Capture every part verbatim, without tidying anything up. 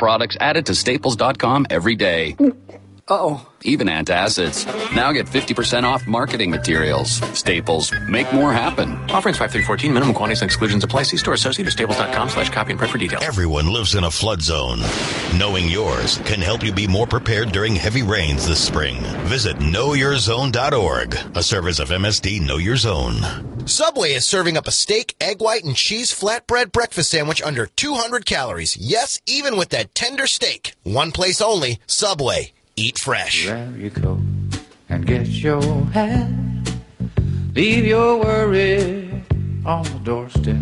products added to Staples dot com every day. Uh-oh. Even antacids. Now get fifty percent off marketing materials. Staples. Make more happen. Offerings five through fourteen. Minimum quantities and exclusions apply. See store associate or staples dot com slash copy and print for details. Everyone lives in a flood zone. Knowing yours can help you be more prepared during heavy rains this spring. Visit know your zone dot org, a service of M S D Know Your Zone. Subway is serving up a steak, egg white, and cheese flatbread breakfast sandwich under two hundred calories. Yes, even with that tender steak. One place only, Subway. Eat fresh. There you go and get your hat. Leave your worry on the doorstep.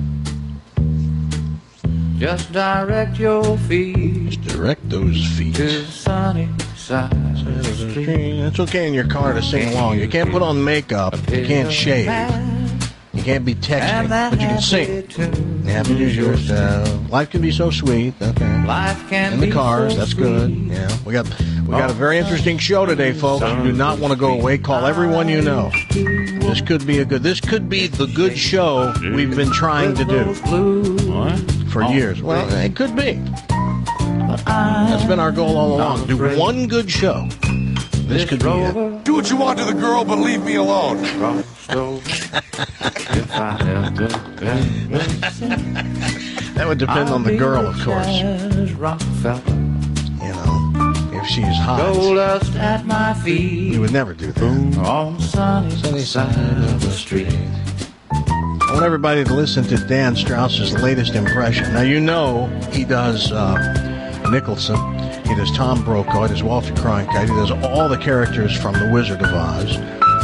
Just direct your feet. Just direct those feet to the sunny side of the street. It's okay in your car to sing along. You can't put on makeup. You can't shave. You can't be texting, but you can sing. Happy to yours. Uh, life can be so sweet. Okay. Life can in the be cars, so that's sweet. good. Yeah, we got we got a very interesting show today, folks. You do not want to go away. Call everyone you know. This could be a good. This could be the good show we've been trying to do for years. Well, it could be. That's been our goal all along. Do one good show. This could be it. Do what you want to the girl, but leave me alone. That would depend on the girl, of course. You know, if she's hot. Goldust at my feet. You would never do that. On the sunny, sunny side of the street. I want everybody to listen to Dan Strauss's latest impression. Now, you know he does uh, Nicholson. He does Tom Brokaw. He does Walter Cronkite. He does all the characters from The Wizard of Oz.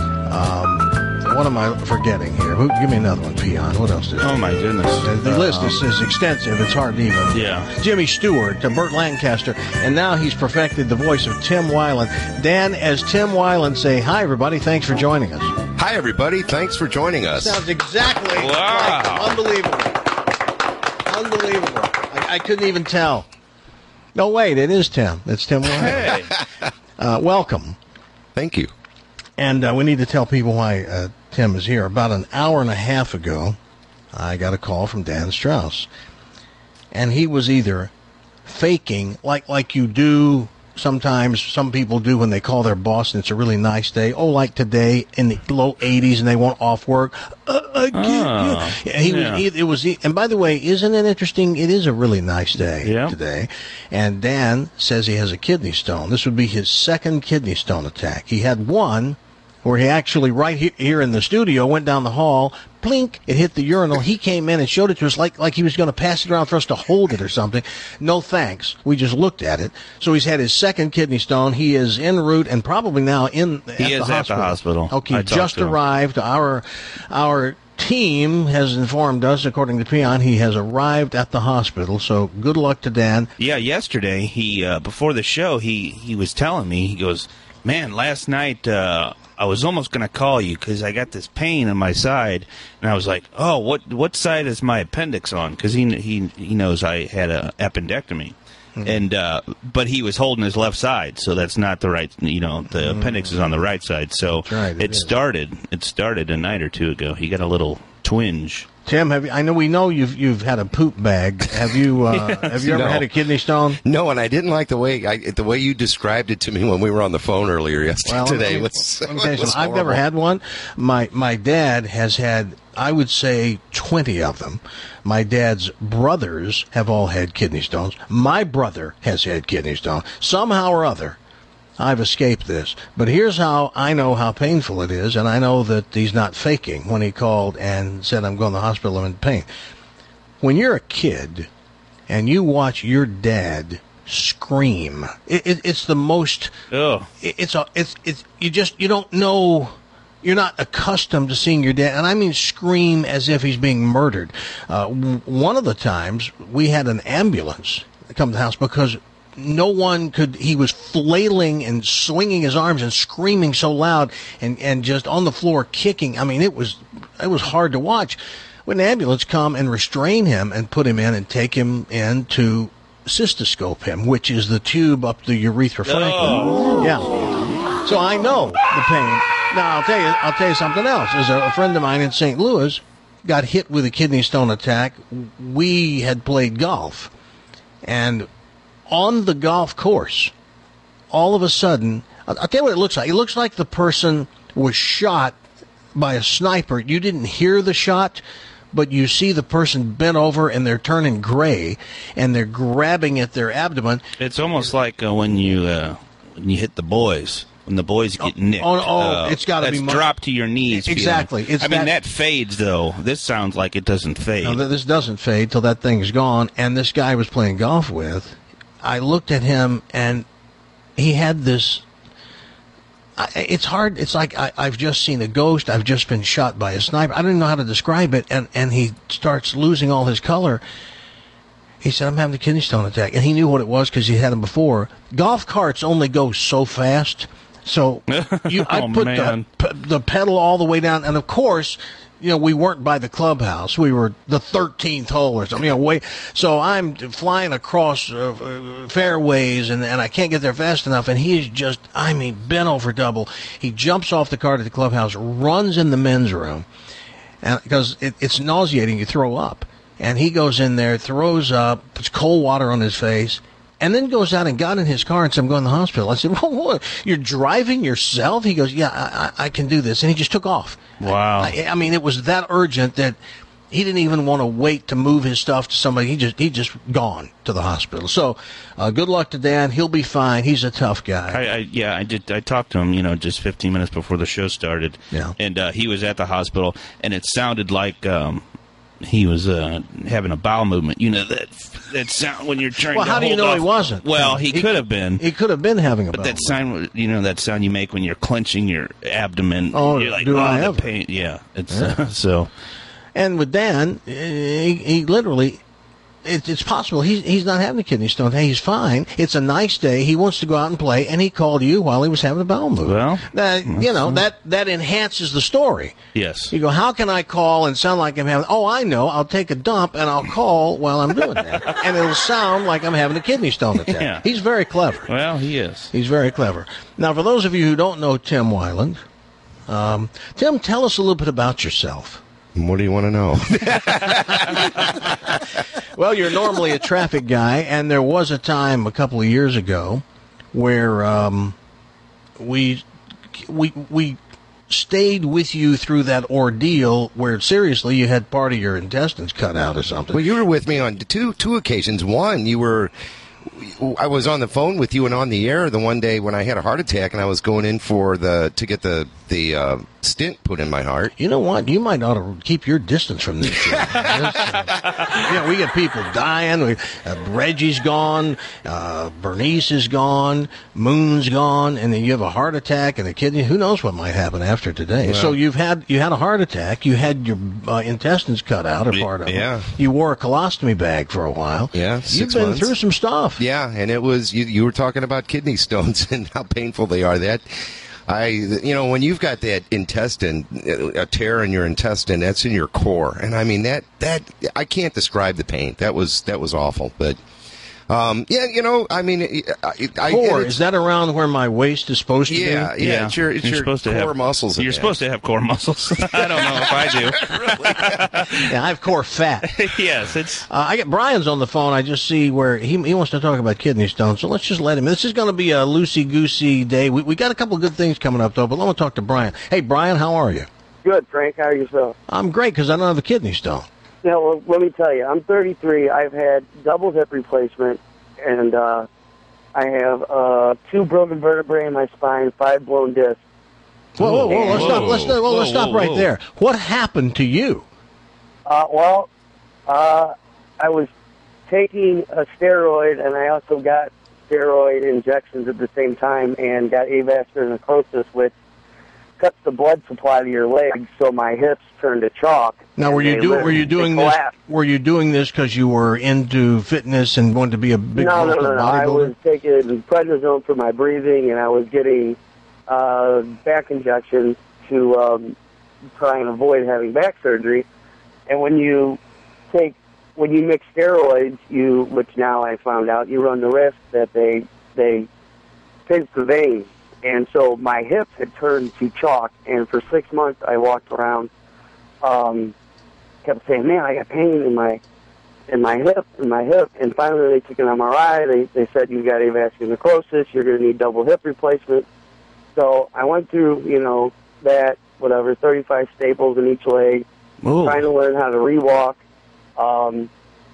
Um, what am I forgetting here? Who, give me another one, Peon. What else? Does oh, my goodness. The, the uh, list is, is extensive. It's hard to even. Yeah. Jimmy Stewart, to Burt Lancaster. And now he's perfected the voice of Tim Weiland. Dan, as Tim Weiland, say, hi, everybody. Thanks for joining us. Hi, everybody. Thanks for joining us. Sounds exactly wow. like Unbelievable. Unbelievable. I, I couldn't even tell. No, wait, it is Tim. It's Tim Weiland. Hey. Uh, welcome. Thank you. And uh, we need to tell people why uh, Tim is here. About an hour and a half ago, I got a call from Dan Strauss. And he was either faking, like like you do sometimes, some people do when they call their boss and it's a really nice day. Oh, like today in the low eighties and they want off work. Uh, again. Oh, yeah. He yeah. was, he, it was, and by the way, isn't it interesting? It is a really nice day yeah. today. And Dan says he has a kidney stone. This would be his second kidney stone attack. He had one where he actually, right here, here in the studio, went down the hall, plink, it hit the urinal. He came in and showed it to us like, like he was going to pass it around for us to hold it or something. No thanks. We just looked at it. So he's had his second kidney stone. He is en route and probably now in at he the is hospital. at the hospital. Okay, I just to arrived. Our our team has informed us, according to Peon, he has arrived at the hospital. So good luck to Dan. Yeah, yesterday, he uh, before the show, he, he was telling me, he goes, man, last night uh, I was almost going to call you because I got this pain on my side. And I was like, oh, what what side is my appendix on? Because he, he, he knows I had an appendectomy. Mm-hmm. And uh, but he was holding his left side, so that's not the right. You know, the mm-hmm. appendix is on the right side. So right, it, it started. It started a night or two ago. He got a little twinge. Tim, have you, I know we know you've you've had a poop bag. Have you uh, yes, have you ever no. had a kidney stone? No, and I didn't like the way I, the way you described it to me when we were on the phone earlier yesterday. Well, today me, was, let me tell you was something. I've never had one. My my dad has had, I would say, twenty of them. My dad's brothers have all had kidney stones. My brother has had kidney stones. Somehow or other, I've escaped this. But here's how I know how painful it is, and I know that he's not faking when he called and said, I'm going to the hospital, I'm in pain. When you're a kid and you watch your dad scream, it, it, it's the most, oh. it, it's, a, it's, it's, you just, you don't know, you're not accustomed to seeing your dad, and I mean scream as if he's being murdered. Uh, w- one of the times we had an ambulance come to the house because no one could, he was flailing and swinging his arms and screaming so loud and, and just on the floor kicking. I mean, it was, it was hard to watch. When the ambulance come and restrain him and put him in and take him in to cystoscope him, which is the tube up the urethra franklin. Oh. Yeah. So I know the pain. Now I'll tell you, I'll tell you something else. There's a, a friend of mine in Saint Louis got hit with a kidney stone attack. We had played golf, and on the golf course, all of a sudden, I'll, I'll tell you what it looks like. It looks like the person was shot by a sniper. You didn't hear the shot, but you see the person bent over and they're turning gray and they're grabbing at their abdomen. It's almost like uh, when you uh, when you hit the boys. When the boys get nicked. Oh, oh uh, it's got to be... That's drop to your knees. Exactly. It's I mean, that, that fades, though. This sounds like it doesn't fade. No, this doesn't fade till that thing's gone. And this guy I was playing golf with, I looked at him, and he had this... I, it's hard. It's like I, I've just seen a ghost. I've just been shot by a sniper. I don't even know how to describe it. And, and he starts losing all his color. He said, I'm having a kidney stone attack. And he knew what it was because he had them before. Golf carts only go so fast. So you, I oh, put man. the, the pedal all the way down. And, of course, you know, we weren't by the clubhouse. We were the thirteenth hole or something. You know, way, so I'm flying across uh, fairways, and, and I can't get there fast enough. And he's just, I mean, bent over double. He jumps off the cart at the clubhouse, runs in the men's room, and because it, it's nauseating. You throw up. And he goes in there, throws up, puts cold water on his face, and then goes out and got in his car and said, I'm going to the hospital. I said, whoa, whoa, you're driving yourself? He goes, yeah, I, I can do this. And he just took off. Wow. I, I mean, it was that urgent that he didn't even want to wait to move his stuff to somebody. He just he just gone to the hospital. So uh, good luck to Dan. He'll be fine. He's a tough guy. I, I, yeah, I did. I talked to him, you know, just fifteen minutes before the show started. Yeah. And uh, he was at the hospital, and it sounded like... Um, he was uh, having a bowel movement. You know, that that sound when you're trying well, to how do you know off. he wasn't? Well, he, he could have been. He could have been having a but bowel that movement. sound, you know, that sound you make when you're clenching your abdomen. Oh, you're like, do oh, I the ever? pain. Yeah, it's Yeah. Uh, so. And with Dan, he, he literally... It, it's possible he's he's not having a kidney stone. Hey, he's fine. It's a nice day. He wants to go out and play, and he called you while he was having a bowel movement. Well, that, you know that that enhances the story. Yes. You go, how can I call and sound like I'm having? Oh, I know. I'll take a dump and I'll call while I'm doing that, and it'll sound like I'm having a kidney stone attack. Yeah. He's very clever. Well, he is. He's very clever. Now, for those of you who don't know Tim Weiland, um, Tim, tell us a little bit about yourself. What do you want to know? Well, you're normally a traffic guy, and there was a time a couple of years ago where um, we we we stayed with you through that ordeal where seriously you had part of your intestines cut out or something. Well, you were with me on two two occasions. One, you were. I was on the phone with you and on the air the one day when I had a heart attack and I was going in for the to get the the uh, stent put in my heart. You know what? You might ought to keep your distance from this show. uh, you know, we get people dying. We, uh, Reggie's gone. Uh, Bernice is gone. Moon's gone. And then you have a heart attack and a kidney. Who knows what might happen after today? Well, so you've had you had a heart attack. You had your uh, intestines cut out, or part of yeah. it. You wore a colostomy bag for a while. Yeah, You've six been months. through some stuff. Yeah, and it was you. You were talking about kidney stones and how painful they are. That I, you know, when you've got that intestine, a tear in your intestine, that's in your core, and I mean that that I can't describe the pain. That was that was awful, but. Um, yeah, you know, I mean, I, I, Core, is that around where my waist is supposed to yeah, be? Yeah, yeah. It's your, it's you're your supposed core to have, muscles. You're in supposed that. to have core muscles. I don't know if I do. Yeah, I have core fat. Yes, it's. Uh, I get Brian's on the phone. I just see where he he wants to talk about kidney stones. So let's just let him. This is going to be a loosey goosey day. We we got a couple of good things coming up though. But let me talk to Brian. Hey, Brian, how are you? Good, Frank. How are yourself? I'm great because I don't have a kidney stone. Yeah, well, let me tell you, I'm thirty-three. I've had double hip replacement, and uh, I have uh, two broken vertebrae in my spine, five blown discs. Whoa, whoa, whoa! Let's Whoa. stop. Let's well, let's Whoa, stop whoa, right whoa. there. What happened to you? Uh, well, uh, I was taking a steroid, and I also got steroid injections at the same time, and got avascular necrosis, which cuts the blood supply to your legs, so my hips turned to chalk. Now, were and you they doing? lit- Were you they doing this? collapsed. Were you doing this because you were into fitness and wanted to be a big No, no, muscle no, no. I bodybuilder? was taking prednisone for my breathing, and I was getting uh, back injections to um, try and avoid having back surgery. And when you take, when you mix steroids, you, which now I found out, you run the risk that they they pinch the veins. And so my hips had turned to chalk, and for six months I walked around, um, kept saying, "Man, I got pain in my in my hip, in my hip, and finally they took an M R I. They they said you got avascular necrosis. You're going to need double hip replacement. So I went through, you know, that whatever thirty-five staples in each leg, Ooh. trying to learn how to rewalk. Um,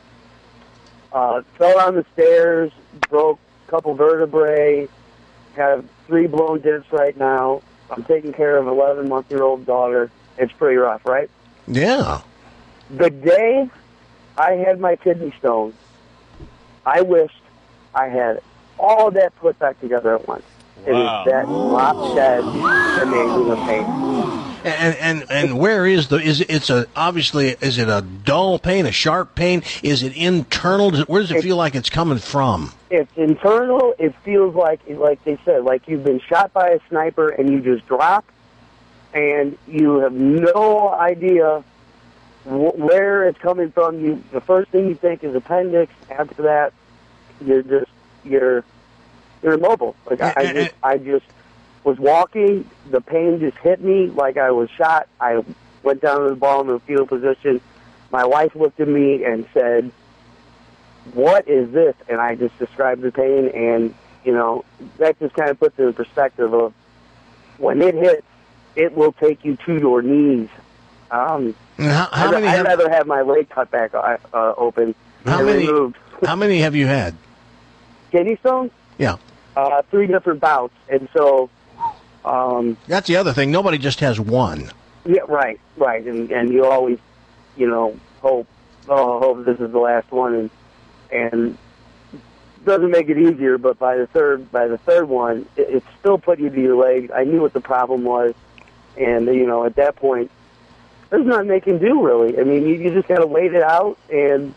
uh, fell down the stairs, broke a couple vertebrae, have three blown discs right now. I'm taking care of an eleven-month-year-old daughter. It's pretty rough, right? Yeah. The day I had my kidney stones, I wished I had all of that put back together at once. It Wow. is that drop dead amazing of pain. And and and where is the is it, it's a obviously is it a dull pain, a sharp pain? Is it internal? Does it, where does it It's- feel like it's coming from? It's internal. It feels like, like they said, like you've been shot by a sniper and you just drop, and you have no idea wh- where it's coming from. You, the first thing you think is appendix. After that, you're just you're you're immobile. Like I, I just I just was walking. The pain just hit me like I was shot. I went down to the ball in the fetal position. My wife looked at me and said, "What is this?" And I just described the pain, and you know that just kind of puts it in perspective of when it hits, it will take you to your knees. Um, How, how I'd, many? I'd Have, rather have my leg cut back uh, uh, open how and many? removed. How many have you had? Kidney stones? Yeah. Uh, three different bouts, and so. Um, That's the other thing. Nobody just has one. Yeah, right, right, and and you always, you know, hope, oh, hope this is the last one, and and doesn't make it easier. But by the third, by the third one, it, it still put you to your leg. I knew what the problem was, and you know, at that point, there's nothing they can do really. I mean, you, you just gotta wait it out and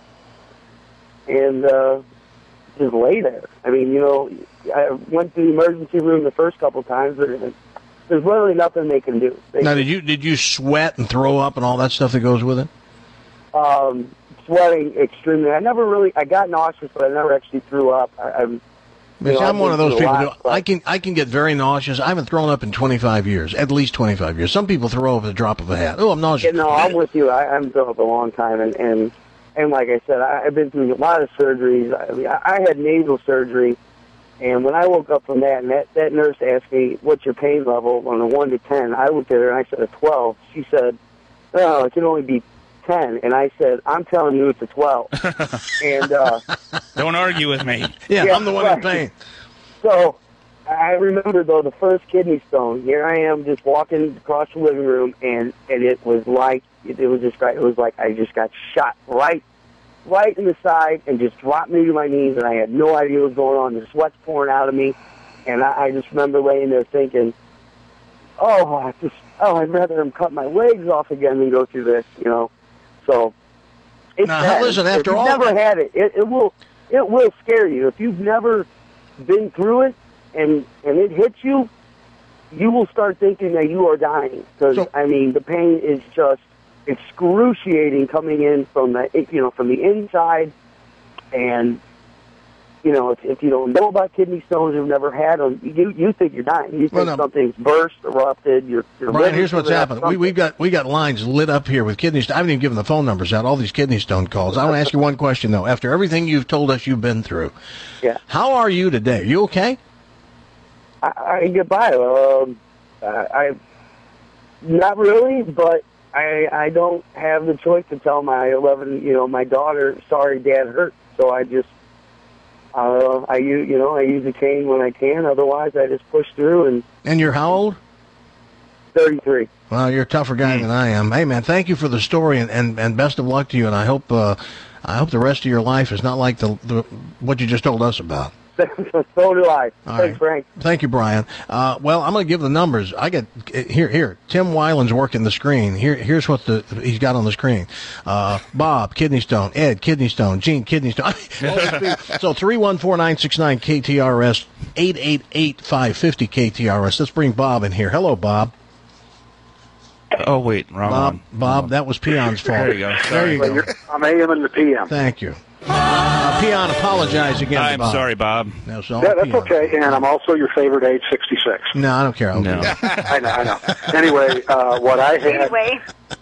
and uh, just lay there. I mean, you know, I went to the emergency room the first couple times, and there's literally nothing they can do. They Now, did you did you sweat and throw up and all that stuff that goes with it? Um, sweating extremely. I never really. I got nauseous, but I never actually threw up. I, I'm. Because you know, I'm I've one of been those through a people. lot, Who, but- I can I can get very nauseous. I haven't thrown up in twenty-five years, at least twenty-five years. Some people throw up at the drop of a hat. Oh, I'm nauseous. You know, I'm with you. I, I'm thrown up a long time, and and and like I said, I, I've been through a lot of surgeries. I, mean, I, I had nasal surgery, and when I woke up from that, and that that nurse asked me, "What's your pain level on a one to ten?" I looked at her and I said a twelve. She said, "Oh, it can only be ten," and I said, "I'm telling you, it's a twelve." and uh, Don't argue with me. Yeah, Yeah, I'm the one in right. pain. So I remember, though, the first kidney stone. Here I am just walking across the living room, and, and it was like, it, it was just it was like I just got shot right right in the side and just dropped me to my knees, and I had no idea what was going on. The sweat's pouring out of me, and I, I just remember laying there thinking, oh, I just, oh, I'd rather him cut my legs off again than go through this, you know. So it's Now, bad. listen, If after you've all- never had it, it, it will it will scare you. If you've never been through it and and it hits you, you will start thinking that you are dying. Because So- I mean, the pain is just excruciating coming in from the you know from the inside, and you know if, if you don't know about kidney stones, you've never had them, you you think you're dying. You think Well, no. something's burst, erupted. You're, you're Brian, here's what's happened. We, Something. we've got we got lines lit up here with kidney. St- I haven't even given the phone numbers out. All these kidney stone calls. I want to ask you one question though. After everything you've told us you've been through, Yeah. how are you today? Are you okay? I, I can get by. Um, I, I not really, but I I don't have the choice to tell my eleven, you know, my daughter, sorry, Dad hurt. So I just, uh, I use, you know, I use a cane when I can. Otherwise, I just push through. And And you're how old? thirty-three. Well, you're a tougher guy than I am. Hey, man, thank you for the story, and, and, and best of luck to you. And I hope uh, I hope the rest of your life is not like the, the what you just told us about. So do I. All Thanks, right. Frank. Thank you, Brian. Uh, well, I'm going to give the numbers. I get here. Here, Tim Weiland's working the screen. Here, here's what the he's got on the screen. Uh, Bob, kidney stone. Ed, kidney stone. Gene, kidney stone. So three one four nine six nine K T R S eight eight eight five fifty K T R S. Let's bring Bob in here. Hello, Bob. Oh, wait, wrong Bob, one. Bob, that was Peon's fault. There you go. There Sorry. you go. I'm A M and the P M. Thank you. Uh, Peon, apologize again. to I'm Bob. sorry, Bob. No, it's all That, that's Peon. okay, and I'm also your favorite age, sixty-six. No, I don't care. I'll No. do that. I know, I know. Anyway, uh, what I had, Anyway,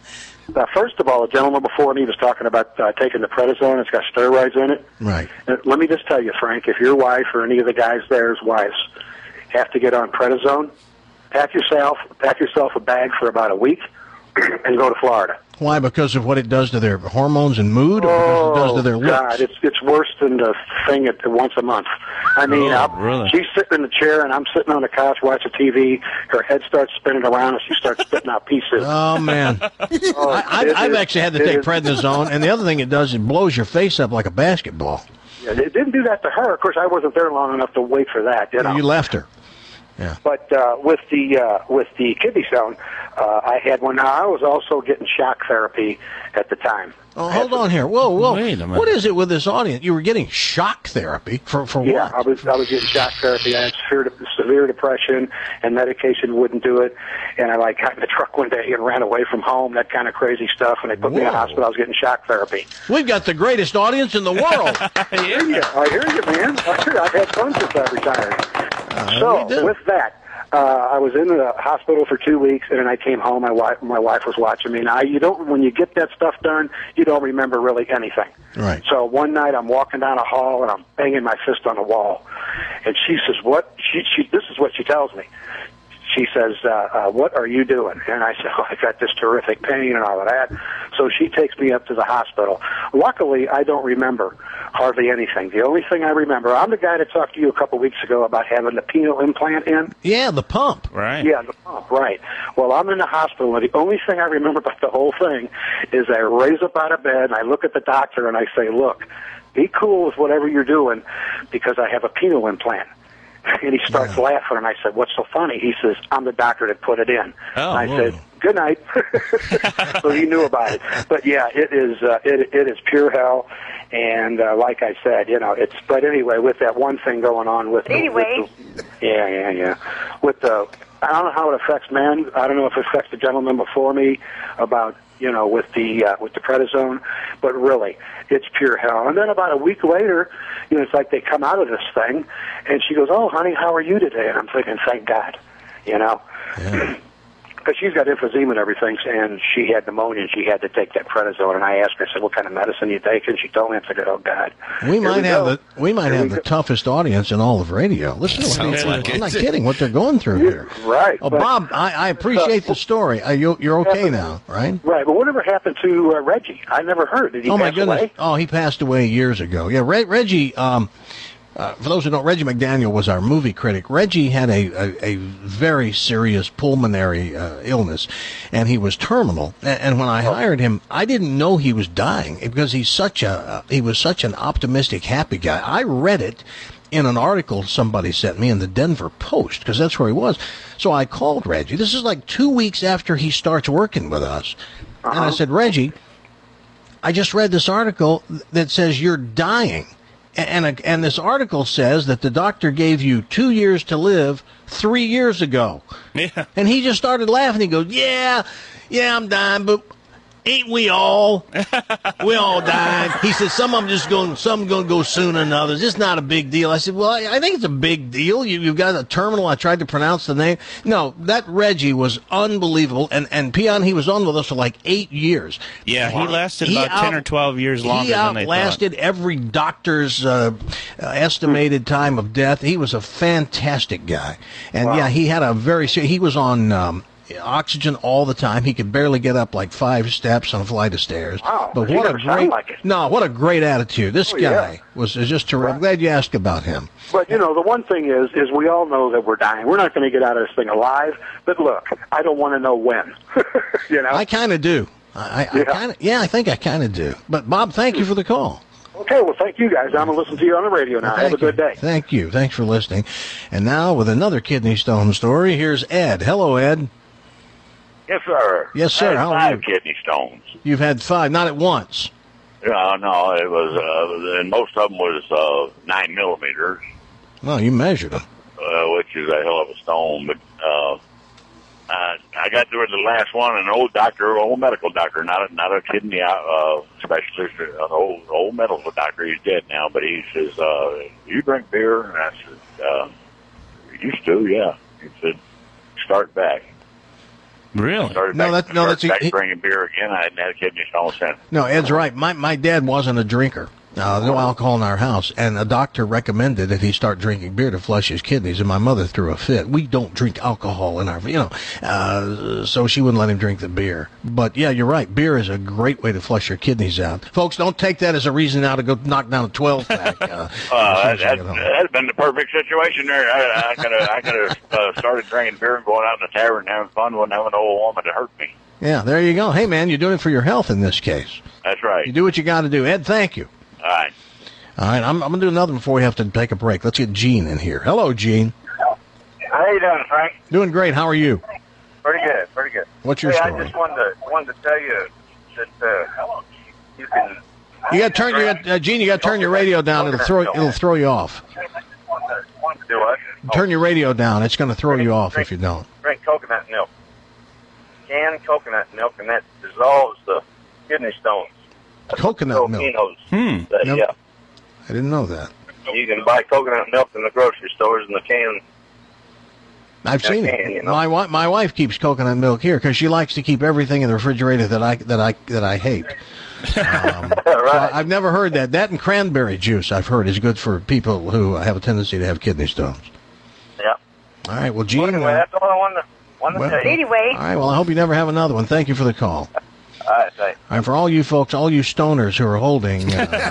Uh, first of all, a gentleman before me was talking about uh, taking the prednisone. It's got steroids in it. Right. Uh, let me just tell you, Frank, if your wife or any of the guys there's wives have to get on prednisone, pack yourself, pack yourself a bag for about a week and go to Florida. Why? Because of what it does to their hormones and mood, or because it does to their Oh, looks? God, it's it's worse than the thing at once a month. I mean, Oh, I'll- really? she's sitting in the chair and I'm sitting on the couch watching T V. Her head starts spinning around and she starts spitting out pieces. Oh, man. Oh, I, I've, it I've is- actually had to it take is- prednisone, and the other thing it does, it blows your face up like a basketball. Yeah, it didn't do that to her. Of course, I wasn't there long enough to wait for that. You know. You left her. But uh, with the uh, with the kidney stone, uh, I had one. Now I was also getting shock therapy at the time. Oh, hold on here. Whoa, whoa. Wait a minute. What is it with this audience? You were getting shock therapy for, for Yeah, what? I was I was getting shock therapy. I had severe, severe depression, and medication wouldn't do it. And I like got in the truck one day and ran away from home. That kind of crazy stuff. And they put me in the Whoa. hospital. I was getting shock therapy. We've got the greatest audience in the world. I hear you. I hear you, man. I hear. I've had fun since I retired. Uh, so we do. with that, uh, I was in the hospital for two weeks, and then I came home. My wife, my wife was watching me. Now you don't. When you get that stuff done, you don't remember really anything. Right. So one night I'm walking down a hall and I'm banging my fist on the wall, and she says, "What?" She, she this is what she tells me. She says, uh, uh, "What are you doing?" And I said, "Oh, I got this terrific pain and all of that." So she takes me up to the hospital. Luckily, I don't remember hardly anything. The only thing I remember, I'm the guy that talked to you a couple weeks ago about having the penile implant in. Yeah, the pump. Right. Yeah, the pump, right. Well, I'm in the hospital, and the only thing I remember about the whole thing is I raise up out of bed, and I look at the doctor, and I say, "Look, be cool with whatever you're doing, because I have a penile implant." And he starts Yeah. laughing, and I said, "What's so funny?" He says, "I'm the doctor that put it in." Oh, and I whoa. said, "Good night." So he knew about it. But yeah, it is uh, it it is pure hell. And uh, like I said, you know, it's. But anyway, with that one thing going on with the, Anyway. with the, yeah, yeah, yeah, with the, I don't know how it affects men. I don't know if it affects the gentleman before me about, you know, with the uh, with the prednisone, but really, it's pure hell. And then about a week later, you know, it's like they come out of this thing, and she goes, "Oh, honey, how are you today?" And I'm thinking, thank God, you know. Yeah. Because she's got emphysema and everything, and she had pneumonia, and she had to take that prednisone. And I asked her, I said, "What kind of medicine you take?" And she told me, and I said, "Oh God." We Here might we have go. the we might Here have we the go. toughest audience in all of radio. Listen to what Sounds they- like I'm it. not kidding. What they're going through here. Right. Oh, but- Bob, I, I appreciate the story. Uh, you, you're okay now, right? Right, but whatever happened to uh, Reggie? I never heard. Did he Oh my pass goodness! away? Oh, he passed away years ago. Yeah, Re- Reggie. Um, uh, for those who don't, Reggie McDaniel was our movie critic. Reggie had a a, a very serious pulmonary uh, illness, and he was terminal. And, and when I hired him, I didn't know he was dying because he's such a uh, he was such an optimistic, happy guy. I read it in an article somebody sent me in the Denver Post, because that's where he was. So I called Reggie. This is like two weeks after he starts working with us, and I said, "Reggie, I just read this article that says you're dying. And, and, and this article says that the doctor gave you two years to live three years ago." Yeah. And he just started laughing. He goes, yeah, yeah, I'm dying, but ain't we all? We all died. He said, some of them just going, some going to go sooner than others. It's not a big deal. I said, well, I, I think it's a big deal. You, you've got a terminal. I tried to pronounce the name. No, that Reggie was unbelievable. And, and Peon, he was on with us for like eight years. Yeah, he lasted He about out- ten or twelve years longer He than they outlasted every doctor's uh, uh, estimated time of death. He was a fantastic guy. And yeah, he had a very, ser- he was on um, oxygen all the time. He could barely get up like five steps on a flight of stairs. Wow, but he what a never sounded great, like it. no, what a great attitude. This Oh, guy yeah. was was just terrific. I'm glad you asked about him. But, you know, the one thing is, is we all know that we're dying. We're not going to get out of this thing alive. But look, I don't want to know when. You know? I kind of do. I, I Yeah. kind of, yeah, I think I kind of do. But Bob, thank you for the call. Okay, well, thank you guys. I'm going to listen to you on the radio now. Well, Have a thank good you. day. Thank you. Thanks for listening. And now with another kidney stone story, here's Ed. Hello, Ed. Yes, sir. Yes, sir. I had How are five you? kidney stones. You've had five, not at once. No, no, it was, uh, and most of them was uh, nine millimeters, Well, you measured them. uh, which is a hell of a stone. But uh, I, I got through the last one, an old doctor, old medical doctor, not a, not a kidney uh, specialist, an old old medical doctor. He's dead now, but he says, uh, "You drink beer?" And I said, uh, "Used to, yeah." He said, "Start back." Really? I started No, back, that- no, started that's- back he- drinking beer again. I hadn't had a kidney stone since. No, Ed's right. My my dad wasn't a drinker. Uh, no alcohol in our house, and a doctor recommended that he start drinking beer to flush his kidneys, and my mother threw a fit. We don't drink alcohol in our, you know, uh, so she wouldn't let him drink the beer. But yeah, you're right. Beer is a great way to flush your kidneys out. Folks, don't take that as a reason now to go knock down a twelve pack. Uh, Uh, that, that, that'd been the perfect situation there. I, I could have I could have uh, started drinking beer and going out in the tavern and having fun, wouldn't have an old woman to hurt me. yeah, there you go. Hey, man, you're doing it for your health in this case. That's right. You do what you got to do. Ed, thank you. All right. All right, I'm, I'm going to do another one before we have to take a break. Let's get Gene in here. Hello, Gene. How you doing, Frank? Doing great. How are you? Pretty good, pretty good. What's your hey, story? I just wanted to wanted to tell you that uh, you can. You got to turn your uh, Gene. You got to turn your radio down. It'll throw it'll throw you off. Do what? Turn your radio down. It's going to throw you off if you don't. Drink coconut milk. Canned coconut milk, and that dissolves the kidney stones. Coconut milk. Volcanoes. Hmm. That- Nope. Yeah. I didn't know that. You can buy coconut milk in the grocery stores in the can. I've Yeah, seen can, it. you know. My wife, my wife keeps coconut milk here because she likes to keep everything in the refrigerator that I that I that I hate. Um, so I've never heard that. That and cranberry juice, I've heard, is good for people who have a tendency to have kidney stones. Yeah. All right. Well, Gene. Well, anyway, uh, that's all I wanted to, wanted well- to tell you. Anyway. all right. Well, I hope you never have another one. Thank you for the call. All right, thanks. All right, for all you folks, all you stoners who are holding,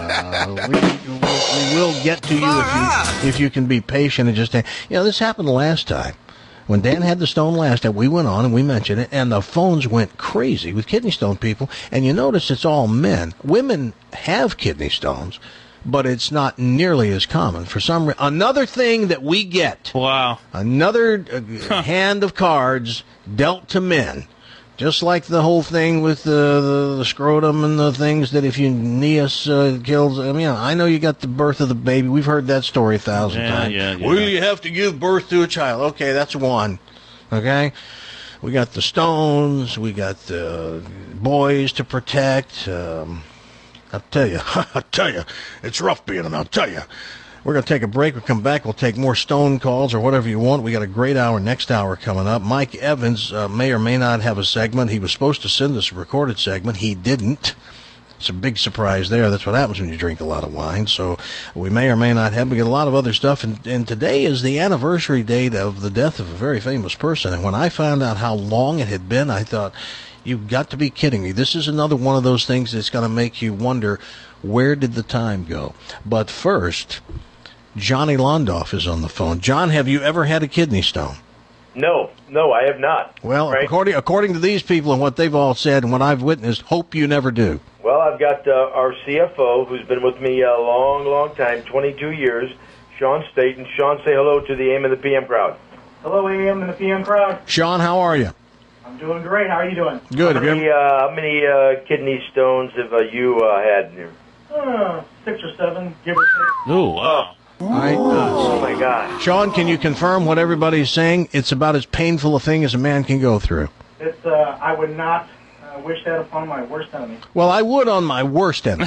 uh, we, we, we will get to you if you if you can be patient and just, you know, this happened last time. When Dan had the stone last time, we went on and we mentioned it, and the phones went crazy with kidney stone people. And you notice it's all men. Women have kidney stones, but it's not nearly as common. For some re- another thing that we get. Wow. Another uh, hand of cards dealt to men. Just like the whole thing with the, the, the scrotum and the things that if you Neus uh, kills. I mean, I know you got the birth of the baby. We've heard that story a thousand Yeah, times. yeah, yeah. Will you have to give birth to a child? Okay, that's one. Okay? We got the stones. We got the boys to protect. Um, I'll tell you. I'll tell you. It's rough being them. I'll tell you. We're going to take a break. We'll come back. We'll take more stone calls or whatever you want. We got a great hour, next hour coming up. Mike Evans uh, may or may not have a segment. He was supposed to send us a recorded segment. He didn't. It's a big surprise there. That's what happens when you drink a lot of wine. So we may or may not have. We got a lot of other stuff. And, and today is the anniversary date of the death of a very famous person. And when I found out how long it had been, I thought, you've got to be kidding me. This is another one of those things that's going to make you wonder, where did the time go? But first, Johnny Londoff is on the phone. John, have you ever had a kidney stone? No, no, I have not. Well, Right. according according to these people and what they've all said and what I've witnessed, hope you never do. Well, I've got uh, our C F O, who's been with me a long, long time, twenty-two years, Sean Staten. Sean, say hello to the A M and the P M crowd. Hello, A M and the P M crowd. Sean, how are you? I'm doing great. How are you doing? Good. How Have you many, uh, how many uh, kidney stones have uh, you uh, had? in your- Uh, six or seven, give or take. Ooh, wow. All right. Oh, my God. Sean, can you confirm what everybody's saying? It's about as painful a thing as a man can go through. It's, uh, I would not uh, wish that upon my worst enemy. Well, I would on my worst enemy.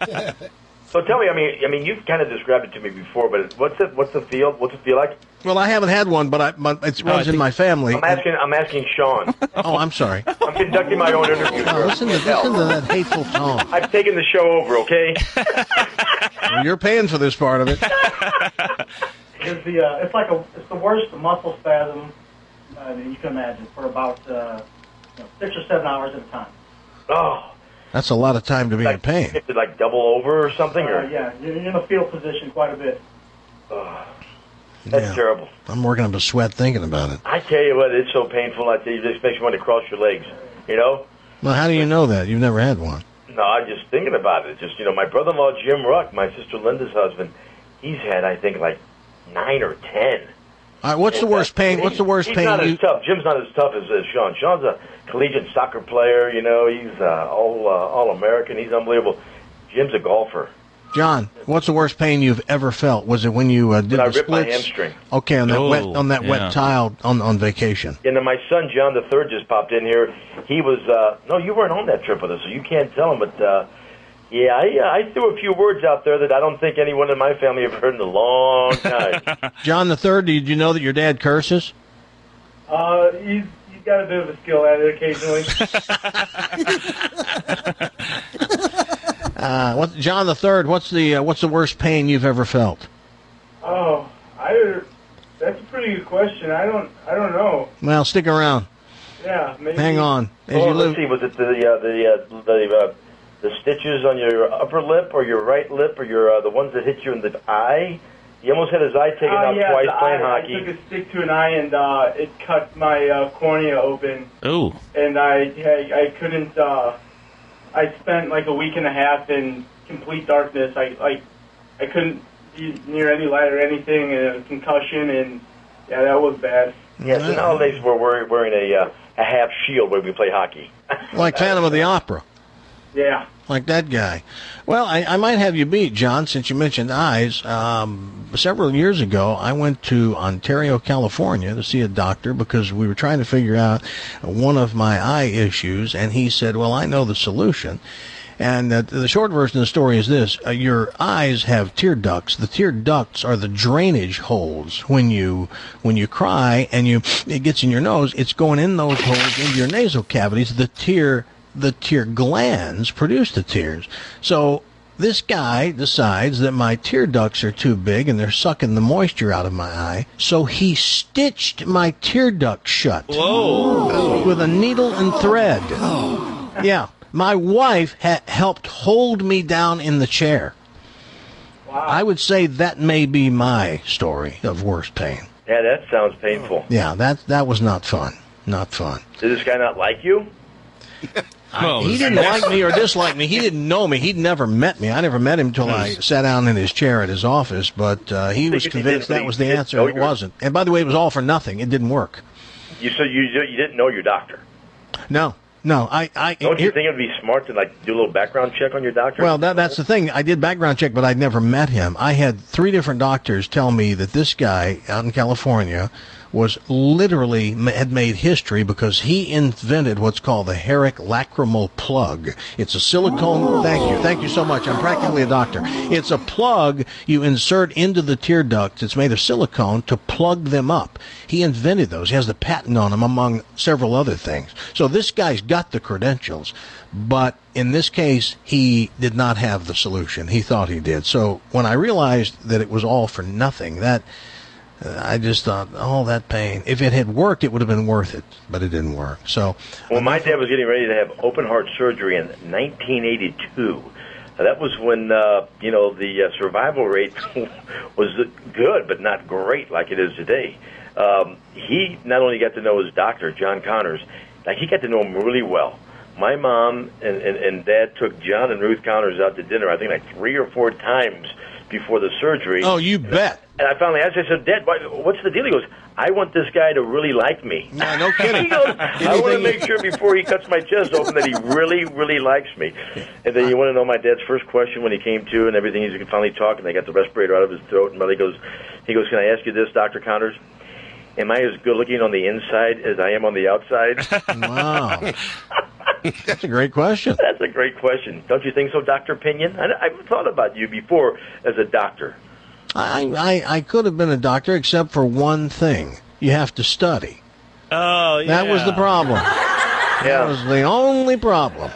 So tell me, I mean, I mean, you've kind of described it to me before, but what's it? What's the feel? What's it feel like? Well, I haven't had one, but, I, but it Oh, I runs in think- my family. I'm asking. I'm asking Sean. Oh, I'm sorry. I'm conducting my own interview. Oh, listen to listen to that hateful tone. I've taken the show over. Okay. Well, you're paying for this part of it. It's the, uh, it's like a, it's the worst muscle spasm uh, that you can imagine for about uh, you know, six or seven hours at a time. Oh. That's a lot of time to be in pain. Is it like double over or something? Or Uh, yeah, you're in a field position quite a bit. that's Yeah. terrible. I'm working up a sweat thinking about it. I tell you what, it's so painful. I tell you, it just makes you want to cross your legs. You know? Well, how do you know that? You've never had one. No, I'm just thinking about it. It's just, you know, my brother-in-law Jim Ruck, my sister Linda's husband, he's had, I think, like nine or ten. All right, what's the worst pain? What's the worst he's pain? not you- as tough. Jim's not as tough as uh, Sean. Sean's a collegiate soccer player. You know, he's uh, all uh, all American. He's unbelievable. Jim's a golfer. John, what's the worst pain you've ever felt? Was it when you uh, did When I the ripped my splits? hamstring. Okay, on that Oh, wet on that yeah. wet tile on on vacation. And then my son John the Third just popped in here. He was uh, no, you weren't on that trip with us, so you can't tell him. But uh, yeah, I, uh, I threw a few words out there that I don't think anyone in my family have heard in a long time. John the Third, did you know that your dad curses? Uh, he's, he's got a bit of a skill at it occasionally. Uh, what, John the Third? What's the uh, what's the worst pain you've ever felt? Oh, I. That's a pretty good question. I don't. I don't know. Well, stick around. Yeah, maybe. Hang on. As Oh, you let's live, see. Was it the uh, the uh, the uh, the stitches on your upper lip or your right lip or your uh, the ones that hit you in the eye? He almost had his eye taken Uh, out yeah, twice the playing eye, hockey. I took a stick to an eye and uh, it cut my uh, cornea open. Ooh. And I, I, I couldn't. Uh, I spent like a week and a half in complete darkness. I like, I couldn't be near any light or anything, and a concussion, and yeah, that was bad. Yeah, so nowadays we're wearing, wearing a uh, a half shield when we play hockey. like Phantom of the Opera. Yeah. Like that guy. Well, I, I might have you beat, John, since you mentioned eyes. Um, several years ago, I went to Ontario, California to see a doctor because we were trying to figure out one of my eye issues, and he said, well, I know the solution. And uh, the short version of the story is this. Uh, your eyes have tear ducts. The tear ducts are the drainage holes. When you when you cry and you it gets in your nose, it's going in those holes into your nasal cavities. The tear the tear glands produce the tears. So this guy decides that my tear ducts are too big and they're sucking the moisture out of my eye. So he stitched my tear duct shut. Whoa. With a needle and thread. Yeah. My wife ha- helped hold me down in the chair. Wow. I would say that may be my story of worst pain. Yeah, that sounds painful. Yeah, that that was not fun. Not fun. Did this guy not like you? I, he didn't like me or dislike me. He didn't know me. He'd never met me. I never met him until I sat down in his chair at his office, but uh, he was convinced that was the answer, and it wasn't. And by the way, it was all for nothing. It didn't work. You so you you didn't know your doctor? No. No, I... I Don't you here, think it would be smart to like do a little background check on your doctor? Well, that, that's the thing. I did background check, but I'd never met him. I had three different doctors tell me that this guy out in California was literally had made history because he invented what's called the Herrick lacrimal plug. It's a silicone. Thank you. Thank you so much. I'm practically a doctor. It's a plug you insert into the tear ducts. It's made of silicone to plug them up. He invented those. He has the patent on them, among several other things. So this guy's got the credentials, but in this case, he did not have the solution. He thought he did. So when I realized that it was all for nothing, that uh, I just thought, oh, that pain. If it had worked, it would have been worth it, but it didn't work. So, well, my dad was getting ready to have open heart surgery in nineteen eighty-two. Uh, that was when, uh, you know, the uh, survival rate was good, but not great like it is today. Um, he not only got to know his doctor, John Connors, like he got to know him really well. My mom and, and, and dad took John and Ruth Connors out to dinner, I think like three or four times before the surgery. Oh, you bet. And I finally asked, I said, Dad, why, what's the deal? He goes, I want this guy to really like me. No, no kidding. He goes, I want to make sure before he cuts my chest open that he really, really likes me. And then you want to know my dad's first question when he came to and everything, he could finally talk, and they got the respirator out of his throat, and he goes, he goes, can I ask you this, Doctor Connors? Am I as good looking on the inside as I am on the outside? Wow. That's a great question. That's a great question. Don't you think so, Doctor Pinion? I, I've thought about you before as a doctor. I, I I could have been a doctor except for one thing. You have to study. Oh, yeah. That was the problem. Yeah. That was the only problem.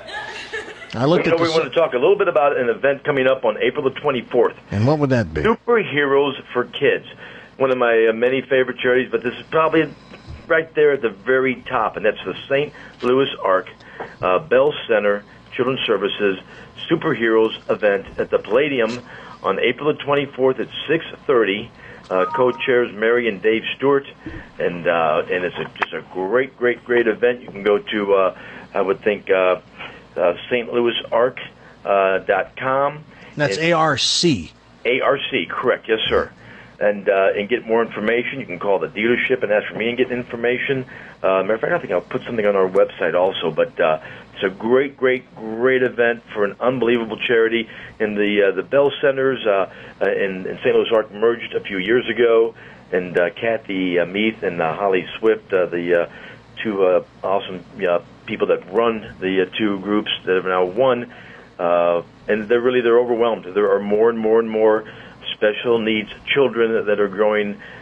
I looked so at the... we want to talk a little bit about an event coming up on April the twenty-fourth. And what would that be? Superheroes for Kids. One of my uh, many favorite charities, but this is probably right there at the very top, and that's the Saint Louis Arc uh, Bell Center Children's Services Superheroes event at the Palladium on April the twenty-fourth at six thirty. Uh, co-chairs Mary and Dave Stewart, and uh, and it's a, just a great, great, great event. You can go to, uh, I would think, uh, uh, Saint Louis Arc dot com. That's A R C. A R C, correct, yes, sir. And uh, and get more information. You can call the dealership and ask for me and get information. Uh, matter of fact, I think I'll put something on our website also. But uh, it's a great, great, great event for an unbelievable charity. And the uh, the Bell Centers uh, uh, in, in Saint Louis Arc merged a few years ago. And uh, Kathy uh, Meath and uh, Holly Swift, uh, the uh, two uh, awesome uh, people that run the uh, two groups that have now won. Uh, and they're really they're overwhelmed. There are more and more and more special needs children that are growing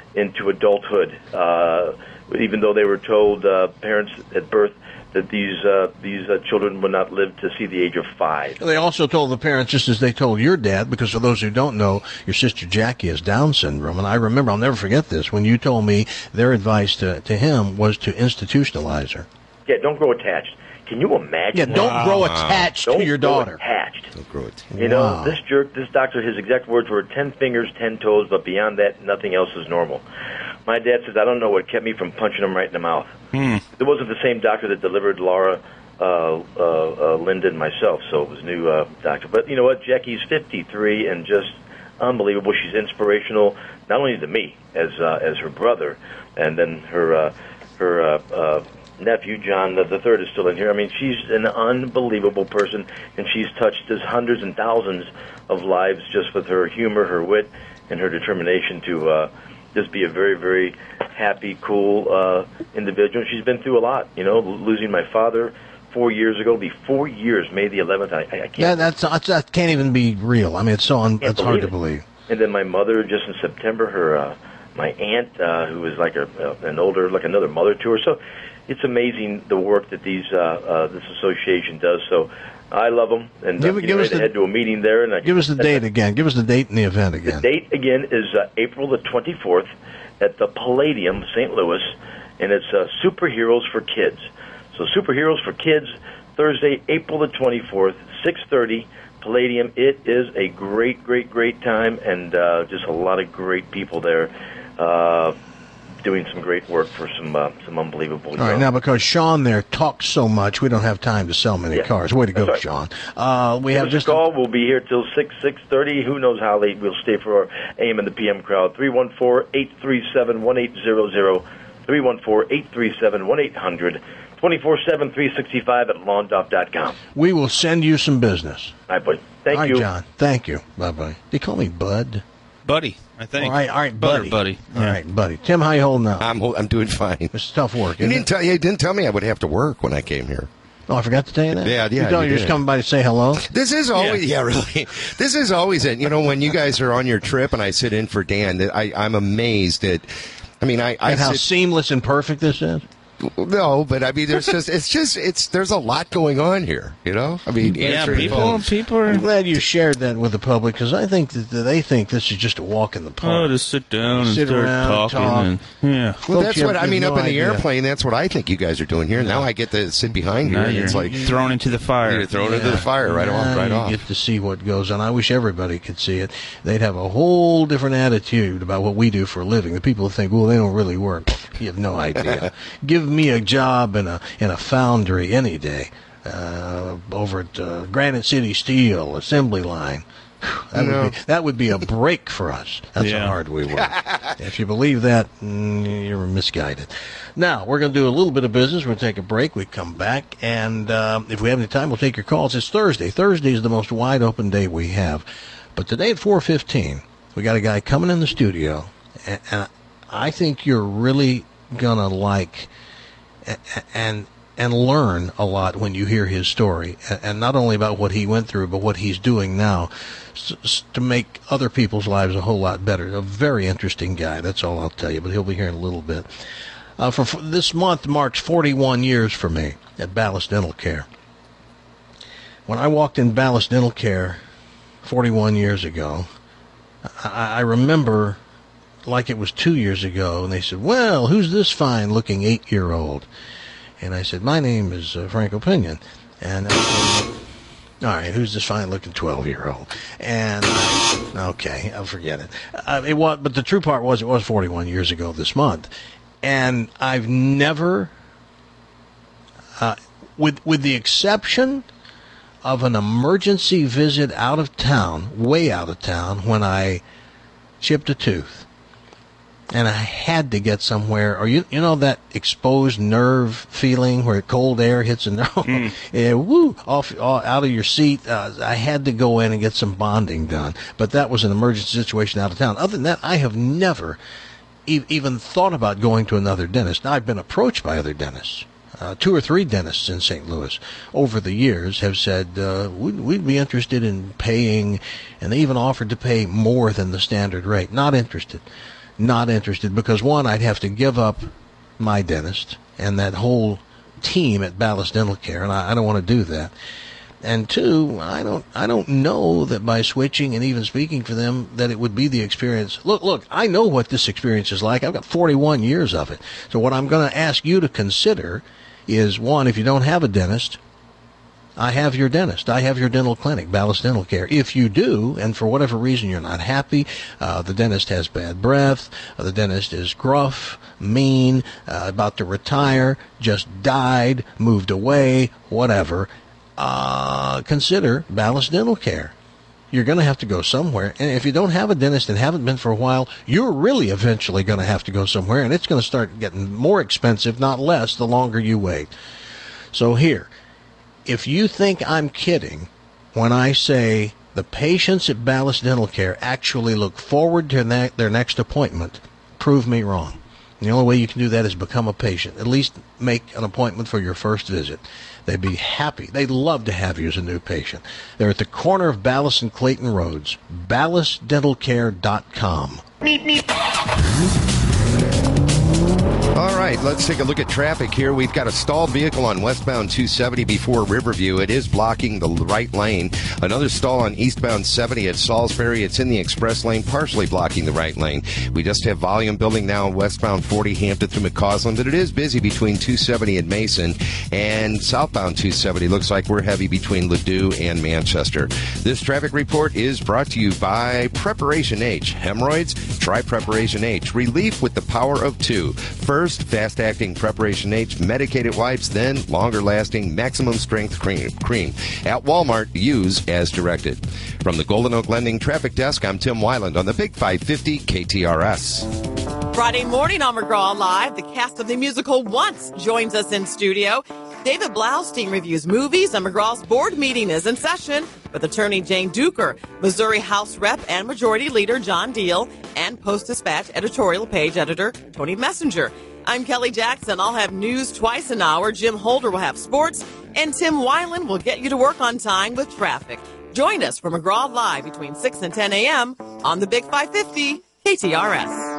into adulthood, uh, even though they were told, uh, parents at birth, that these uh, these uh, children would not live to see the age of five. They also told the parents, just as they told your dad, because for those who don't know, your sister Jackie has Down syndrome. And I remember, I'll never forget this, when you told me their advice to, to him was to institutionalize her. Yeah, don't grow attached. Can you imagine? Yeah, don't that? grow attached Don't to your grow daughter. Attached. Don't grow attached. You know, Wow. this jerk, this doctor, his exact words were ten fingers, ten toes, but beyond that, nothing else is normal. My dad says, I don't know what kept me from punching him right in the mouth. Hmm. It wasn't the same doctor that delivered Laura, uh, uh, uh, Linda, and myself, so it was a new uh, doctor. But you know what? Jackie's fifty-three and just unbelievable. She's inspirational, not only to me as uh, as her brother, and then her uh, her uh, uh, nephew, John the, the third, is still in here. I mean, she's an unbelievable person, and she's touched just hundreds and thousands of lives just with her humor, her wit, and her determination to uh, just be a very, very happy, cool uh, individual. She's been through a lot, you know, losing my father four years ago. It'll be four years, May the eleventh. I, I can't. Yeah, that's, that's that can't even be real. I mean, it's so un, it's hard to it. believe. And then my mother, just in September, her uh, my aunt, uh, who was like a, uh, an older, like another mother to her. So it's amazing the work that these uh, uh, this association does. So I love them, and Give- uh, give getting us ready to the- head to a meeting there. And I Give us the date again. Give us the date and the event The again. date again is uh, April the twenty-fourth at the Palladium, Saint Louis, and it's uh, Superheroes for Kids. So Superheroes for Kids, Thursday, April the twenty-fourth, six thirty, Palladium. It is a great, great, great time, and uh, just a lot of great people there uh, doing some great work for some uh, some unbelievable. All right, now because Sean there talks so much, we don't have time to sell many Yeah, cars. Way to go, that's right. Sean. Uh, we Give have us just a call. We'll be here till six, six thirty. Who knows how late we'll stay for our A M and the P M crowd. three one four, eight three seven, one eight zero zero. three one four, eight three seven, one eight hundred. twenty-four seven, three sixty-five at lawndoff dot com. we will send you some business. All right, buddy. Thank all right, you. John. Thank you. Bye bye. They call me Bud. Buddy, I think. All right, all right, Butter buddy. buddy. All right, buddy. Tim, how you holding up? I'm hol- I'm doing fine. It's tough work. You isn't didn't it? tell you didn't tell me I would have to work when I came here. Oh, I forgot to tell you that. Yeah, yeah, You thought you you were just did. coming by to say hello. This is always, yeah. really. This is always it. You know, when you guys are on your trip and I sit in for Dan, that I, I'm amazed at. I mean, I, I And how sit, seamless and perfect this is. no, but I mean, there's just, it's just, it's, there's a lot going on here. You know, I mean, Yeah, answering people, phones. people are. I'm glad you shared that with the public because I think that that they think this is just a walk in the Oh, park. just sit down and Sit start around, talking. talk. And, yeah. Well, Folks, that's you what have- I you mean. have Up no in the idea. airplane, that's what I think you guys are doing here. Now I get to sit behind here, Now and you're it's like thrown into the fire. you're thrown into the fire right off, Now right you off. get to see what goes on. I wish everybody could see it. They'd have a whole different attitude about what we do for a living. The people who think, well, they don't really work. You have no idea. Give me a job in a in a foundry any day, uh, over at uh, Granite City Steel assembly line. That No. would be that would be a break for us. That's Yeah. how hard we work. If you believe that, mm, you're misguided. Now we're going to do a little bit of business. We'll take a break. We come back, and uh, if we have any time, we'll take your calls. It's Thursday. Thursday is the most wide open day we have, but today at four fifteen, we got a guy coming in the studio, and, and I think you're really gonna like a- a- and and learn a lot when you hear his story, and, and not only about what he went through, but what he's doing now s- s- to make other people's lives a whole lot better. A very interesting guy. That's all I'll tell you. But he'll be here in a little bit. Uh, for, for this month marks forty-one years for me at Ballast Dental Care. When I walked in Ballast Dental Care forty-one years ago, I, I remember like it was two years ago, and they said, well, who's this fine-looking eight-year-old? And I said, my name is uh, Franco Pinion. And I said, all right, who's this fine-looking twelve-year-old? And I, okay, I'll forget it. Uh, it was, but the true part was it was forty-one years ago this month. And I've never, uh, with with the exception of an emergency visit out of town, way out of town, when I chipped a tooth, and I had to get somewhere, or you you know that exposed nerve feeling where cold air hits a nerve, mm. yeah, woo, off, off out of your seat. Uh, I had to go in and get some bonding done, but that was an emergency situation out of town. Other than that, I have never e- even thought about going to another dentist. Now, I've been approached by other dentists. Uh, two or three dentists in Saint Louis over the years have said, uh, we'd, we'd be interested in paying, and they even offered to pay more than the standard rate. Not interested. not interested because, one, I'd have to give up my dentist and that whole team at Ballast Dental Care, and I, I don't want to do that. And two, I don't I don't know that by switching and even speaking for them that it would be the experience. Look, look, I know what this experience is like. I've got forty-one years of it. So what I'm going to ask you to consider is, one, if you don't have a dentist, I have your dentist. I have your dental clinic, Ballast Dental Care. If you do, and for whatever reason you're not happy, uh, the dentist has bad breath, uh, the dentist is gruff, mean, uh, about to retire, just died, moved away, whatever, uh, consider Ballast Dental Care. You're going to have to go somewhere. And if you don't have a dentist and haven't been for a while, you're really eventually going to have to go somewhere, and it's going to start getting more expensive, not less, the longer you wait. So here, if you think I'm kidding when I say the patients at Ballast Dental Care actually look forward to ne- their next appointment, prove me wrong. And the only way you can do that is become a patient. At least make an appointment for your first visit. They'd be happy. They'd love to have you as a new patient. They're at the corner of Ballast and Clayton Roads. ballast dental care dot com. Meep, meep. All right, let's take a look at traffic here. We've got a stalled vehicle on westbound two seventy before Riverview. It is blocking the right lane. Another stall on eastbound seventy at Salisbury. It's in the express lane, partially blocking the right lane. We just have volume building now on westbound forty Hampton through McCausland, but it is busy between two seventy and Mason. And southbound two seventy looks like we're heavy between Ladue and Manchester. This traffic report is brought to you by Preparation H. Hemorrhoids? Try Preparation H. Relief with the power of two. First, fast-acting Preparation H medicated wipes, then longer-lasting maximum-strength cream. cream. At Walmart, use as directed. From the Golden Oak Lending Traffic Desk, I'm Tim Weiland on the Big five fifty K T R S. Friday morning on McGraw Live, the cast of the musical Once joins us in studio. David Blaustein reviews movies, and McGraw's board meeting is in session with attorney Jane Duker, Missouri House Rep and Majority Leader John Deal, and Post-Dispatch editorial page editor Tony Messenger. I'm Kelly Jackson. I'll have news twice an hour. Jim Holder will have sports, and Tim Weiland will get you to work on time with traffic. Join us for McGraw Live between six and ten a.m. on the Big five fifty K T R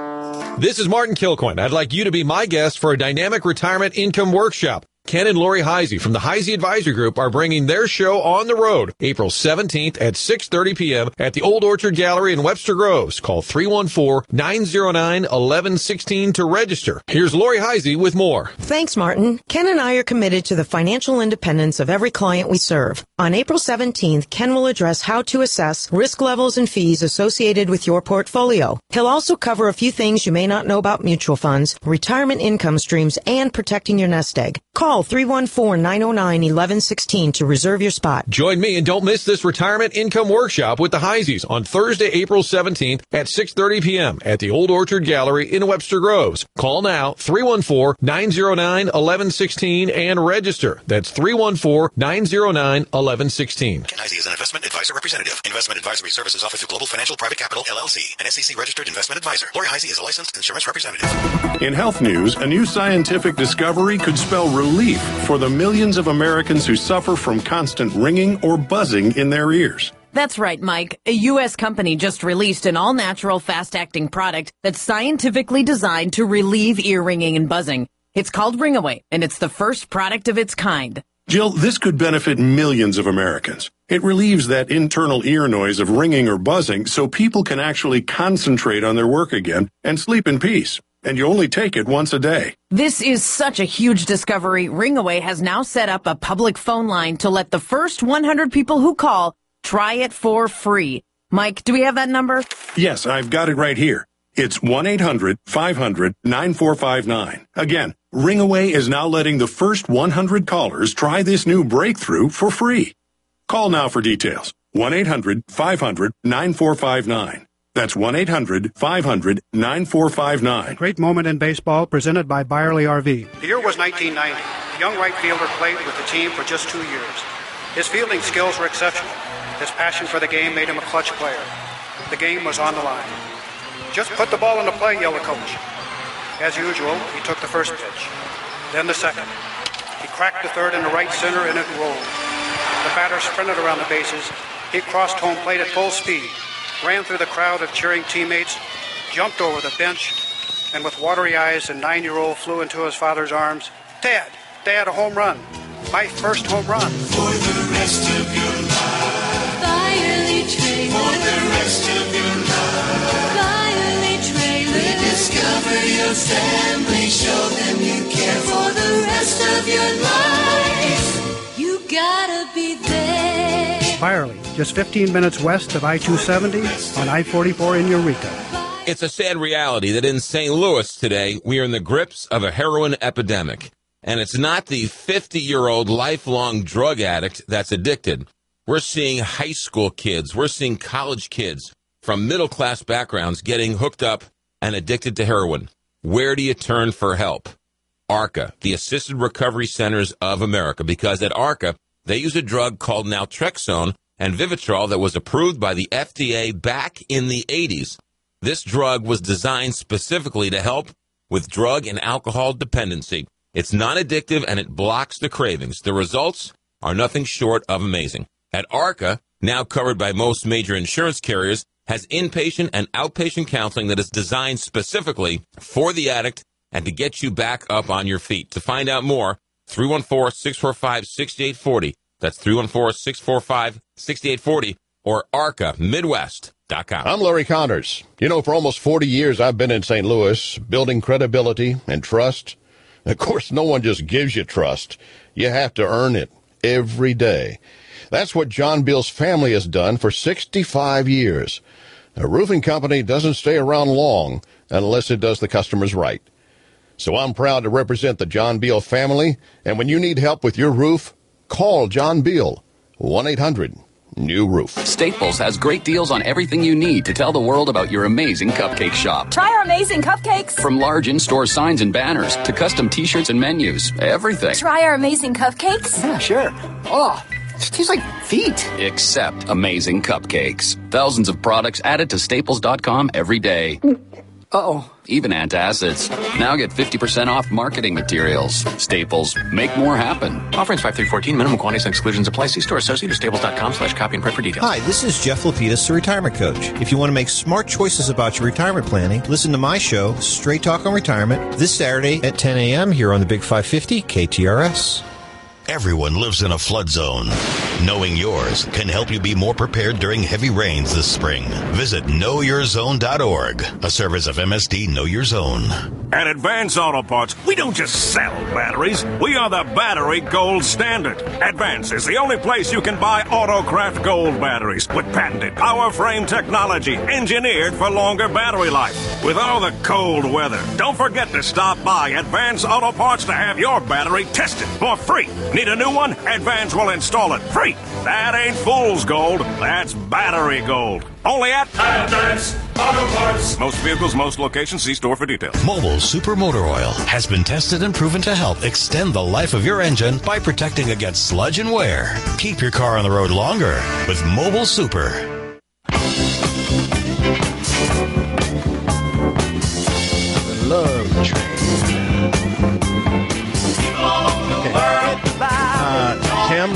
S. This is Martin Kilcoyne. I'd like you to be my guest for a dynamic retirement income workshop. Ken and Lori Heisey from the Heisey Advisory Group are bringing their show on the road April seventeenth at six thirty p.m. at the Old Orchard Gallery in Webster Groves. Call three one four, nine zero nine, one one one six to register. Here's Lori Heisey with more. Thanks, Martin. Ken and I are committed to the financial independence of every client we serve. On April seventeenth, Ken will address how to assess risk levels and fees associated with your portfolio. He'll also cover a few things you may not know about mutual funds, retirement income streams, and protecting your nest egg. Call three one four, nine zero nine, one one one six to reserve your spot. Join me and don't miss this retirement income workshop with the Heiseys on Thursday, April seventeenth at six thirty p.m. at the Old Orchard Gallery in Webster Groves. Call now, three one four, nine zero nine, one one one six and register. That's three one four, nine zero nine, one one one six. Ken Heisey is an investment advisor representative. Investment advisory services offered through Global Financial Private Capital, L L C, an S E C registered investment advisor. Lori Heisey is a licensed insurance representative. In health news, a new scientific discovery could spell relief for the millions of Americans who suffer from constant ringing or buzzing in their ears. That's right, Mike. A U S company just released an all-natural, fast-acting product that's scientifically designed to relieve ear ringing and buzzing. It's called Ringaway, and it's the first product of its kind. Jill, this could benefit millions of Americans. It relieves that internal ear noise of ringing or buzzing so people can actually concentrate on their work again and sleep in peace. And you only take it once a day. This is such a huge discovery. Ringaway has now set up a public phone line to let the first one hundred people who call try it for free. Mike, do we have that number? Yes, I've got it right here. It's one eight hundred, five hundred, nine four five nine. Again, Ringaway is now letting the first one hundred callers try this new breakthrough for free. Call now for details. one eight hundred, five hundred, nine four five nine. That's one eight hundred, five hundred, nine four five nine. Great moment in baseball presented by Byerly R V. The year was nineteen ninety. The young right fielder played with the team for just two years. His fielding skills were exceptional. His passion for the game made him a clutch player. The game was on the line. Just put the ball into play, yelled the coach. As usual, he took the first pitch, then the second. He cracked the third into right center and it rolled. The batter sprinted around the bases. He crossed home plate at full speed, ran through the crowd of cheering teammates, jumped over the bench, and with watery eyes, the nine-year-old flew into his father's arms. Dad, Dad, a home run. My first home run. For the rest of your life. Byerly Trailer. For the rest of your life. Byerly Trailer. Rediscover your family. Show them you care. For the rest of your life. You gotta be there. Byerly, just fifteen minutes west of I two seventy on I forty-four in Eureka. It's a sad reality that in Saint Louis today, we are in the grips of a heroin epidemic. And it's not the fifty-year-old lifelong drug addict that's addicted. We're seeing high school kids, we're seeing college kids from middle-class backgrounds getting hooked up and addicted to heroin. Where do you turn for help? ARCA, the Assisted Recovery Centers of America, because at ARCA, they use a drug called naltrexone and Vivitrol that was approved by the F D A back in the eighties. This drug was designed specifically to help with drug and alcohol dependency. It's non-addictive and it blocks the cravings. The results are nothing short of amazing. At ARCA, now covered by most major insurance carriers, has inpatient and outpatient counseling that is designed specifically for the addict and to get you back up on your feet. To find out more, three one four, six four five, six eight four zero. That's three one four, six four five, six eight four zero or arca midwest dot com. I'm Larry Connors. You know, for almost forty years, I've been in Saint Louis building credibility and trust. Of course, no one just gives you trust. You have to earn it every day. That's what John Beal's family has done for sixty-five years. A roofing company doesn't stay around long unless it does the customers right. So I'm proud to represent the John Beal family, and when you need help with your roof, call John Beal, one eight hundred new roof. Staples has great deals on everything you need to tell the world about your amazing cupcake shop. Try our amazing cupcakes. From large in-store signs and banners to custom t-shirts and menus, everything. Try our amazing cupcakes. Yeah, sure. Oh, it tastes like feet. Except amazing cupcakes. Thousands of products added to staples dot com every day. Uh-oh. Even antacids. Now get fifty percent off marketing materials. Staples. Make more happen. Offerings five through fourteen. Minimum quantities and exclusions apply. See store associate or staples dot com slash copy and print for details. Hi, this is Jeff Lapidus, the Retirement Coach. If you want to make smart choices about your retirement planning, listen to my show, Straight Talk on Retirement, this Saturday at ten a.m. here on the Big five fifty K T R S. Everyone lives in a flood zone. Knowing yours can help you be more prepared during heavy rains this spring. Visit know your zone dot org, a service of M S D Know Your Zone. At Advance Auto Parts, we don't just sell batteries. We are the battery gold standard. Advance is the only place you can buy Autocraft Gold batteries with patented power frame technology engineered for longer battery life. With all the cold weather, don't forget to stop by Advance Auto Parts to have your battery tested for free. Need a new one? Advance will install it free. That ain't fool's gold. That's battery gold. Only at Advance Auto Parts. Most vehicles, most locations. See store for details. Mobile Super Motor Oil has been tested and proven to help extend the life of your engine by protecting against sludge and wear. Keep your car on the road longer with Mobile Super. The love train. Uh, Tim?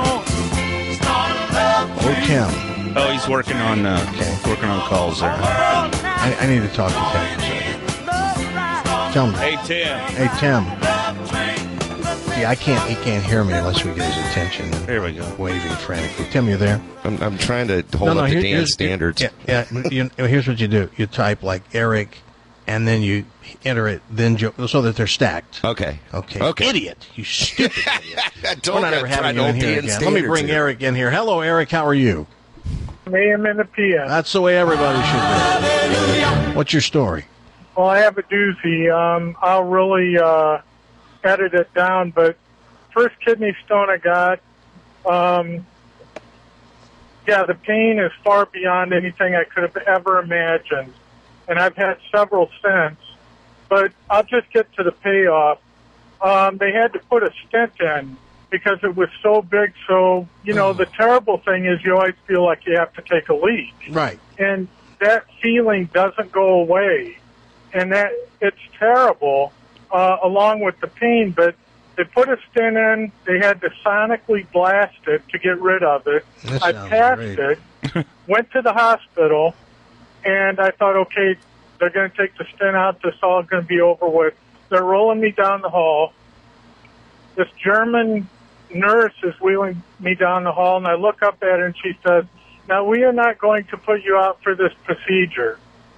Oh, Tim. Oh, he's working on uh, okay. working on calls there. I, I need to talk to Tim for a second. Tell me. Hey, Tim. Hey, Tim. Yeah, I can't. He can't hear me unless we get his attention. There we go. Waving frantically. Tim, you there? I'm, I'm trying to hold no, no, up here, the dance standards. Yeah, yeah you, here's what you do. You type like Eric, and then you enter it, then jo- so that they're stacked. Okay. Okay. Okay. Idiot. You stupid idiot. Don't We're not ever having you in here again. Let me bring here. Eric in here. Hello, Eric. How are you? A M and the P M. That's the way everybody should be. What's your story? Well, I have a doozy. Um, I'll really uh, edit it down, but first kidney stone I got, um, yeah, the pain is far beyond anything I could have ever imagined. And I've had several since. But I'll just get to the payoff. Um, they had to put a stent in because it was so big. So, you know, the terrible thing is you always feel like you have to take a leak. Right. And that feeling doesn't go away. And that it's terrible, uh, along with the pain. But they put a stent in. They had to sonically blast it to get rid of it. That I sounds passed great. it, went to the hospital, and I thought, okay, They're going to take the stent out. This all going to be over with. They're rolling me down the hall. This German nurse is wheeling me down the hall, and I look up at her, and she says, "Now, we are not going to put you out for this procedure."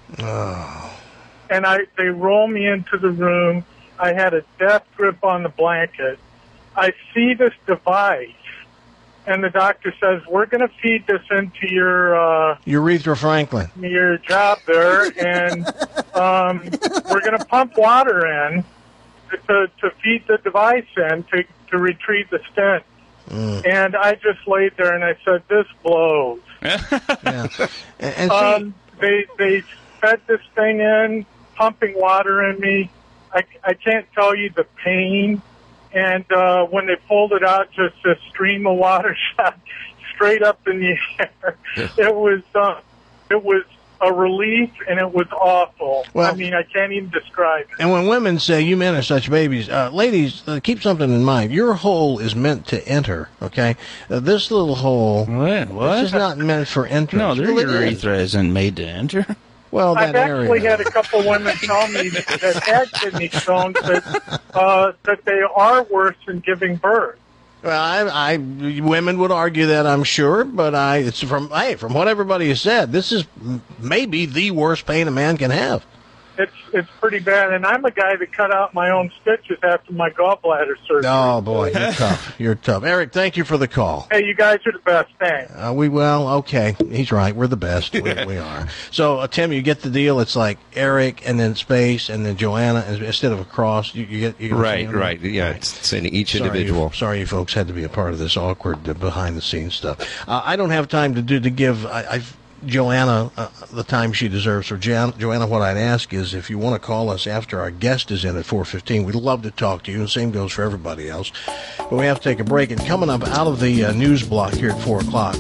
Oh. And I, they roll me into the room. I had a death grip on the blanket. I see this device, and the doctor says, "We're going to feed this into your uh, Urethra Franklin. your job there, and um, we're going to pump water in to, to feed the device in to, to retrieve the stent." Mm. And I just laid there, and I said, "This blows." Yeah. And, and see, um, they they fed this thing in, pumping water in me. I, I can't tell you the pain. And uh, when they pulled it out, just a stream of water shot straight up in the air. It was uh, it was a relief, and it was awful. Well- I mean, I can't even describe it. and when women say, "You men are such babies," uh, ladies, uh, keep something in mind. Your hole is meant to enter, okay? Uh, this little hole What? What? this is not meant for entrance. No, their Well, it is. urethra isn't made to enter. Well, that I've actually area. had a couple women tell me that had kidney stones that uh, that they are worse than giving birth. Well, I, I, women would argue that, I'm sure, but I, it's from, hey, from what everybody has said, this is m- maybe the worst pain a man can have. It's it's pretty bad, and I'm a guy that cut out my own stitches after my gallbladder surgery. Oh boy, you're tough. You're tough. Eric, thank you for the call. Hey, you guys are the best. Thanks. Uh, we well, okay. He's right. We're the best. We, we are. So, uh, Tim, you get the deal. It's like Eric and then space and then Joanna instead of a cross. You, you get you get Right, right. Yeah, it's, it's in each Sorry individual. You, sorry, you folks had to be a part of this awkward uh, behind-the-scenes stuff. Uh, I don't have time to do to give I, I've, Joanna uh, the time she deserves. So, Jan, Joanna, what I'd ask is if you want to call us after our guest is in at four fifteen, we'd love to talk to you. And same goes for everybody else. But we have to take a break. And coming up out of the uh, news block here at four o'clock,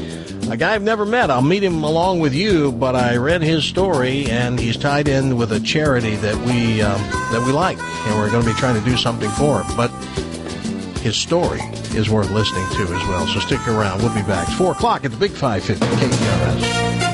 a guy I've never met. I'll meet him along with you, but I read his story, and he's tied in with a charity that we um, that we like, and we're going to be trying to do something for him. But his story is worth listening to as well. So stick around. We'll be back. It's four o'clock at the Big five fifty K T R S.